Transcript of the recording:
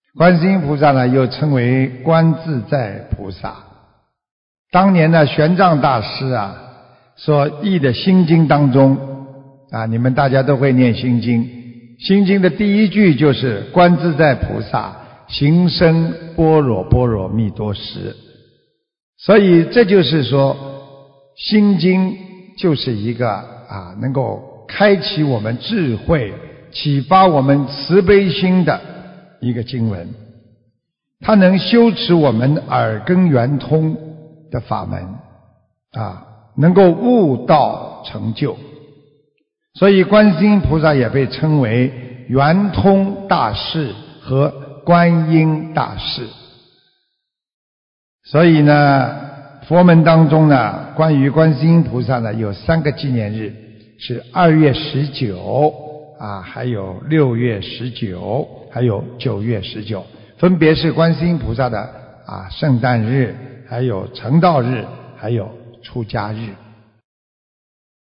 观世音菩萨呢，又称为观自在菩萨。当年的玄奘大师啊，所译的心经当中啊，你们大家都会念心经。心经的第一句就是观自在菩萨行深般若波罗蜜多时。所以这就是说，心经就是一个能够开启我们智慧、启发我们慈悲心的一个经文，它能修持我们耳根圆通的法门能够悟道成就。所以观世音菩萨也被称为圆通大士和观音大士。所以呢，佛门当中呢，关于观世音菩萨呢，有3个纪念日，是2月19还有6月19，还有9月19，分别是观世音菩萨的圣诞日，还有成道日，还有出家日。